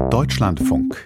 Deutschlandfunk.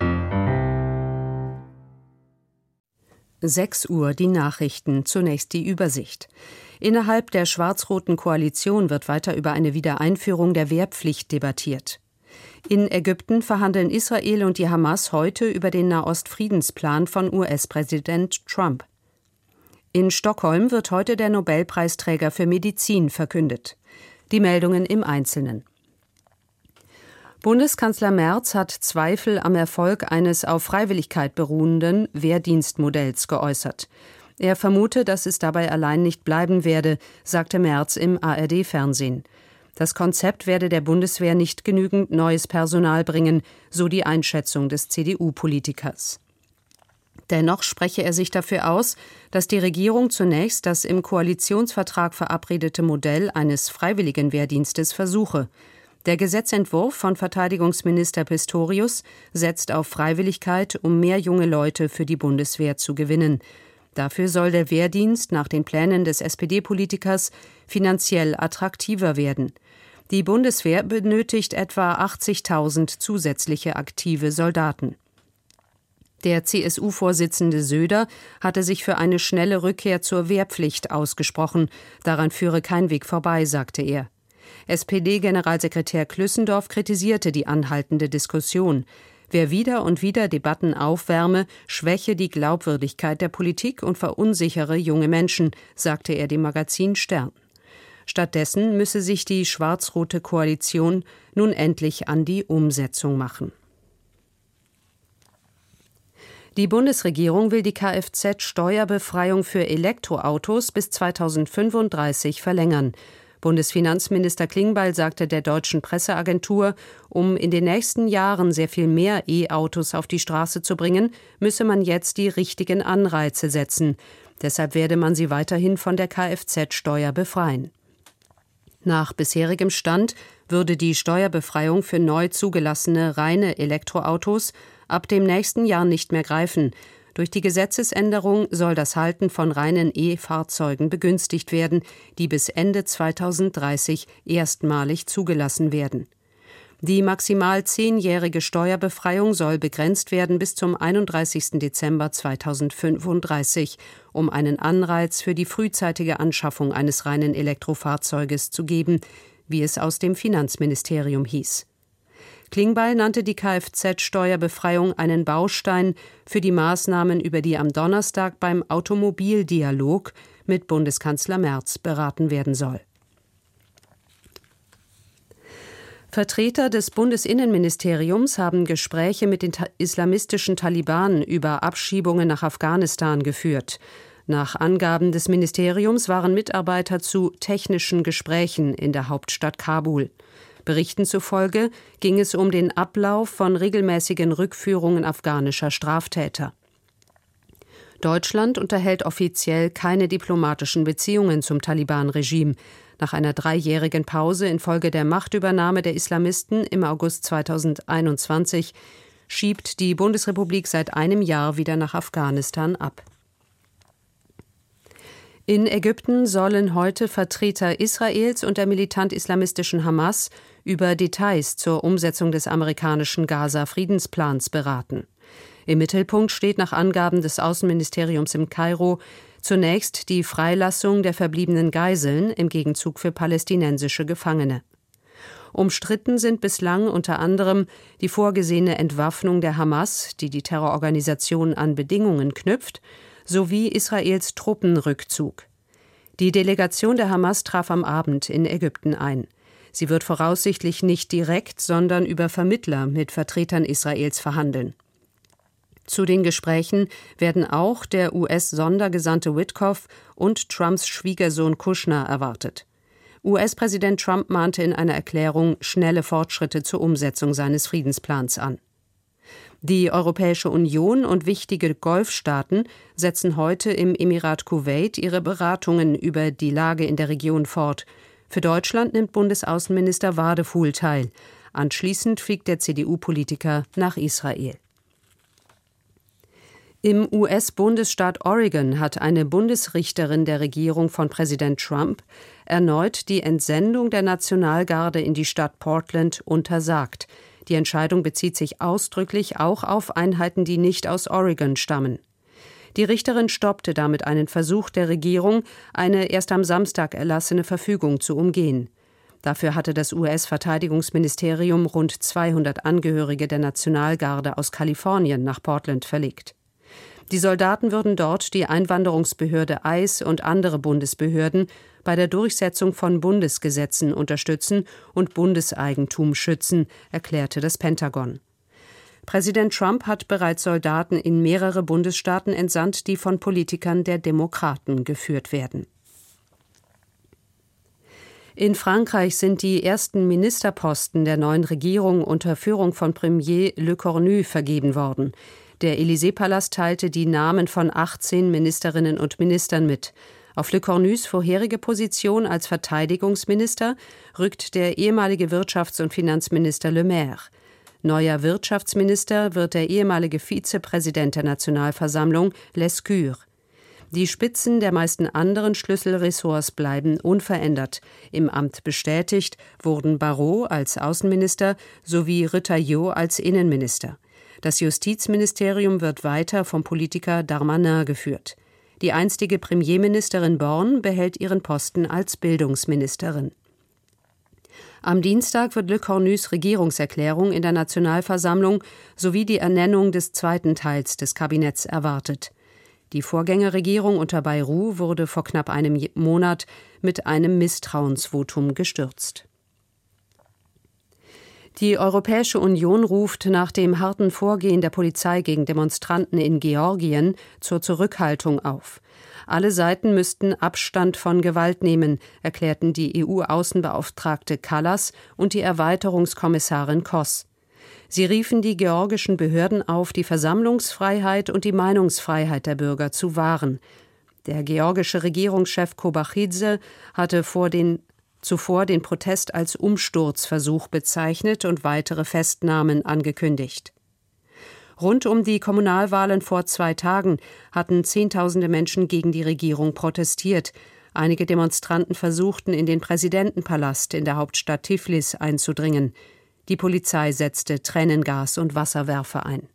6 Uhr, die Nachrichten, zunächst die Übersicht. Innerhalb der schwarz-roten Koalition wird weiter über eine Wiedereinführung der Wehrpflicht debattiert. In Ägypten verhandeln Israel und die Hamas heute über den Nahost-Friedensplan von US-Präsident Trump. In Stockholm wird heute der Nobelpreisträger für Medizin verkündet. Die Meldungen im Einzelnen. Bundeskanzler Merz hat Zweifel am Erfolg eines auf Freiwilligkeit beruhenden Wehrdienstmodells geäußert. Er vermute, dass es dabei allein nicht bleiben werde, sagte Merz im ARD-Fernsehen. Das Konzept werde der Bundeswehr nicht genügend neues Personal bringen, so die Einschätzung des CDU-Politikers. Dennoch spreche er sich dafür aus, dass die Regierung zunächst das im Koalitionsvertrag verabredete Modell eines freiwilligen Wehrdienstes versuche. Der Gesetzentwurf von Verteidigungsminister Pistorius setzt auf Freiwilligkeit, um mehr junge Leute für die Bundeswehr zu gewinnen. Dafür soll der Wehrdienst nach den Plänen des SPD-Politikers finanziell attraktiver werden. Die Bundeswehr benötigt etwa 80.000 zusätzliche aktive Soldaten. Der CSU-Vorsitzende Söder hatte sich für eine schnelle Rückkehr zur Wehrpflicht ausgesprochen. Daran führe kein Weg vorbei, sagte er. SPD-Generalsekretär Klüssendorf kritisierte die anhaltende Diskussion. Wer wieder und wieder Debatten aufwärme, schwäche die Glaubwürdigkeit der Politik und verunsichere junge Menschen, sagte er dem Magazin Stern. Stattdessen müsse sich die schwarz-rote Koalition nun endlich an die Umsetzung machen. Die Bundesregierung will die Kfz-Steuerbefreiung für Elektroautos bis 2035 verlängern. Bundesfinanzminister Klingbeil sagte der deutschen Presseagentur, um in den nächsten Jahren sehr viel mehr E-Autos auf die Straße zu bringen, müsse man jetzt die richtigen Anreize setzen. Deshalb werde man sie weiterhin von der Kfz-Steuer befreien. Nach bisherigem Stand würde die Steuerbefreiung für neu zugelassene reine Elektroautos ab dem nächsten Jahr nicht mehr greifen. Durch die Gesetzesänderung soll das Halten von reinen E-Fahrzeugen begünstigt werden, die bis Ende 2030 erstmalig zugelassen werden. Die maximal 10-jährige Steuerbefreiung soll begrenzt werden bis zum 31. Dezember 2035, um einen Anreiz für die frühzeitige Anschaffung eines reinen Elektrofahrzeuges zu geben, wie es aus dem Finanzministerium hieß. Klingbeil nannte die Kfz-Steuerbefreiung einen Baustein für die Maßnahmen, über die am Donnerstag beim Automobildialog mit Bundeskanzler Merz beraten werden soll. Vertreter des Bundesinnenministeriums haben Gespräche mit den islamistischen Taliban über Abschiebungen nach Afghanistan geführt. Nach Angaben des Ministeriums waren Mitarbeiter zu technischen Gesprächen in der Hauptstadt Kabul. Berichten zufolge ging es um den Ablauf von regelmäßigen Rückführungen afghanischer Straftäter. Deutschland unterhält offiziell keine diplomatischen Beziehungen zum Taliban-Regime. Nach einer 3-jährigen Pause infolge der Machtübernahme der Islamisten im August 2021 schiebt die Bundesrepublik seit einem Jahr wieder nach Afghanistan ab. In Ägypten sollen heute Vertreter Israels und der militant-islamistischen Hamas über Details zur Umsetzung des amerikanischen Gaza-Friedensplans beraten. Im Mittelpunkt steht nach Angaben des Außenministeriums in Kairo zunächst die Freilassung der verbliebenen Geiseln im Gegenzug für palästinensische Gefangene. Umstritten sind bislang unter anderem die vorgesehene Entwaffnung der Hamas, die die Terrororganisation an Bedingungen knüpft, sowie Israels Truppenrückzug. Die Delegation der Hamas traf am Abend in Ägypten ein. Sie wird voraussichtlich nicht direkt, sondern über Vermittler mit Vertretern Israels verhandeln. Zu den Gesprächen werden auch der US-Sondergesandte Witkoff und Trumps Schwiegersohn Kushner erwartet. US-Präsident Trump mahnte in einer Erklärung schnelle Fortschritte zur Umsetzung seines Friedensplans an. Die Europäische Union und wichtige Golfstaaten setzen heute im Emirat Kuwait ihre Beratungen über die Lage in der Region fort. Für Deutschland nimmt Bundesaußenminister Wadefuhl teil. Anschließend fliegt der CDU-Politiker nach Israel. Im US-Bundesstaat Oregon hat eine Bundesrichterin der Regierung von Präsident Trump erneut die Entsendung der Nationalgarde in die Stadt Portland untersagt. Die Entscheidung bezieht sich ausdrücklich auch auf Einheiten, die nicht aus Oregon stammen. Die Richterin stoppte damit einen Versuch der Regierung, eine erst am Samstag erlassene Verfügung zu umgehen. Dafür hatte das US-Verteidigungsministerium rund 200 Angehörige der Nationalgarde aus Kalifornien nach Portland verlegt. Die Soldaten würden dort die Einwanderungsbehörde ICE und andere Bundesbehörden bei der Durchsetzung von Bundesgesetzen unterstützen und Bundeseigentum schützen, erklärte das Pentagon. Präsident Trump hat bereits Soldaten in mehrere Bundesstaaten entsandt, die von Politikern der Demokraten geführt werden. In Frankreich sind die ersten Ministerposten der neuen Regierung unter Führung von Premier Le Cornu vergeben worden. Der Élysée-Palast teilte die Namen von 18 Ministerinnen und Ministern mit. Auf Le Cornus vorherige Position als Verteidigungsminister rückt der ehemalige Wirtschafts- und Finanzminister Le Maire. Neuer Wirtschaftsminister wird der ehemalige Vizepräsident der Nationalversammlung, Lescure. Die Spitzen der meisten anderen Schlüsselressorts bleiben unverändert. Im Amt bestätigt wurden Barrot als Außenminister sowie Retailleau als Innenminister. Das Justizministerium wird weiter vom Politiker Darmanin geführt. Die einstige Premierministerin Borne behält ihren Posten als Bildungsministerin. Am Dienstag wird Le Cornus Regierungserklärung in der Nationalversammlung sowie die Ernennung des zweiten Teils des Kabinetts erwartet. Die Vorgängerregierung unter Bayrou wurde vor knapp einem Monat mit einem Misstrauensvotum gestürzt. Die Europäische Union ruft nach dem harten Vorgehen der Polizei gegen Demonstranten in Georgien zur Zurückhaltung auf. Alle Seiten müssten Abstand von Gewalt nehmen, erklärten die EU-Außenbeauftragte Kallas und die Erweiterungskommissarin Koss. Sie riefen die georgischen Behörden auf, die Versammlungsfreiheit und die Meinungsfreiheit der Bürger zu wahren. Der georgische Regierungschef Kobachidze hatte zuvor den Protest als Umsturzversuch bezeichnet und weitere Festnahmen angekündigt. Rund um die Kommunalwahlen vor 2 Tagen hatten Zehntausende Menschen gegen die Regierung protestiert. Einige Demonstranten versuchten, in den Präsidentenpalast in der Hauptstadt Tiflis einzudringen. Die Polizei setzte Tränengas und Wasserwerfer ein.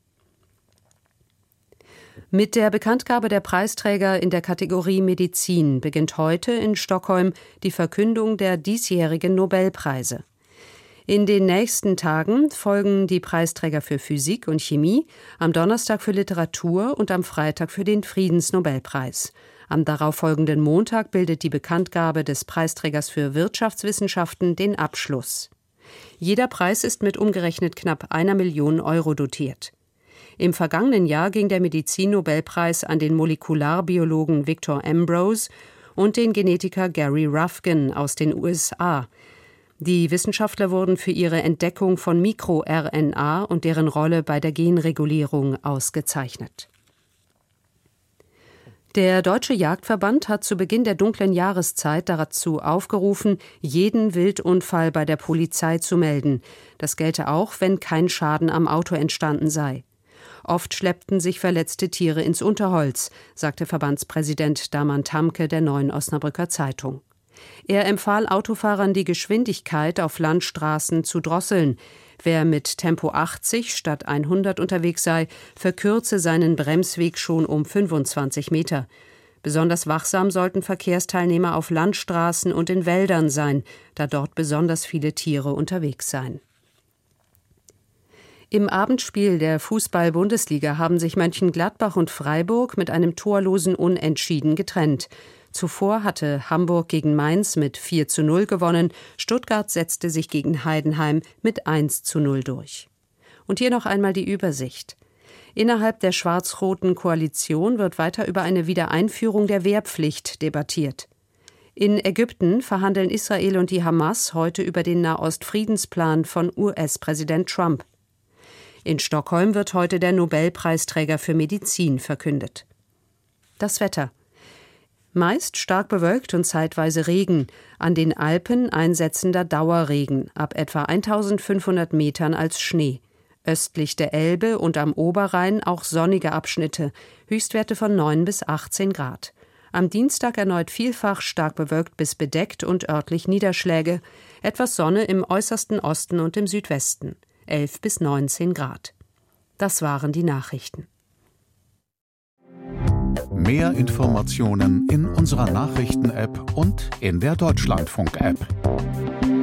Mit der Bekanntgabe der Preisträger in der Kategorie Medizin beginnt heute in Stockholm die Verkündung der diesjährigen Nobelpreise. In den nächsten Tagen folgen die Preisträger für Physik und Chemie, am Donnerstag für Literatur und am Freitag für den Friedensnobelpreis. Am darauffolgenden Montag bildet die Bekanntgabe des Preisträgers für Wirtschaftswissenschaften den Abschluss. Jeder Preis ist mit umgerechnet knapp 1 Million Euro dotiert. Im vergangenen Jahr ging der Medizin-Nobelpreis an den Molekularbiologen Victor Ambrose und den Genetiker Gary Rufkin aus den USA. Die Wissenschaftler wurden für ihre Entdeckung von MikroRNA und deren Rolle bei der Genregulierung ausgezeichnet. Der Deutsche Jagdverband hat zu Beginn der dunklen Jahreszeit dazu aufgerufen, jeden Wildunfall bei der Polizei zu melden. Das gelte auch, wenn kein Schaden am Auto entstanden sei. Oft schleppten sich verletzte Tiere ins Unterholz, sagte Verbandspräsident Daman Tamke der Neuen Osnabrücker Zeitung. Er empfahl Autofahrern, die Geschwindigkeit auf Landstraßen zu drosseln. Wer mit Tempo 80 statt 100 unterwegs sei, verkürze seinen Bremsweg schon um 25 Meter. Besonders wachsam sollten Verkehrsteilnehmer auf Landstraßen und in Wäldern sein, da dort besonders viele Tiere unterwegs seien. Im Abendspiel der Fußball-Bundesliga haben sich Mönchengladbach und Freiburg mit einem torlosen Unentschieden getrennt. Zuvor hatte Hamburg gegen Mainz mit 4:0 gewonnen, Stuttgart setzte sich gegen Heidenheim mit 1:0 durch. Und hier noch einmal die Übersicht. Innerhalb der schwarz-roten Koalition wird weiter über eine Wiedereinführung der Wehrpflicht debattiert. In Ägypten verhandeln Israel und die Hamas heute über den Nahost-Friedensplan von US-Präsident Trump. In Stockholm wird heute der Nobelpreisträger für Medizin verkündet. Das Wetter. Meist stark bewölkt und zeitweise Regen, an den Alpen einsetzender Dauerregen, ab etwa 1500 Metern als Schnee. Östlich der Elbe und am Oberrhein auch sonnige Abschnitte, Höchstwerte von 9 bis 18 Grad. Am Dienstag erneut vielfach stark bewölkt bis bedeckt und örtlich Niederschläge, etwas Sonne im äußersten Osten und im Südwesten. 11 bis 19 Grad. Das waren die Nachrichten. Mehr Informationen in unserer Nachrichten-App und in der Deutschlandfunk-App.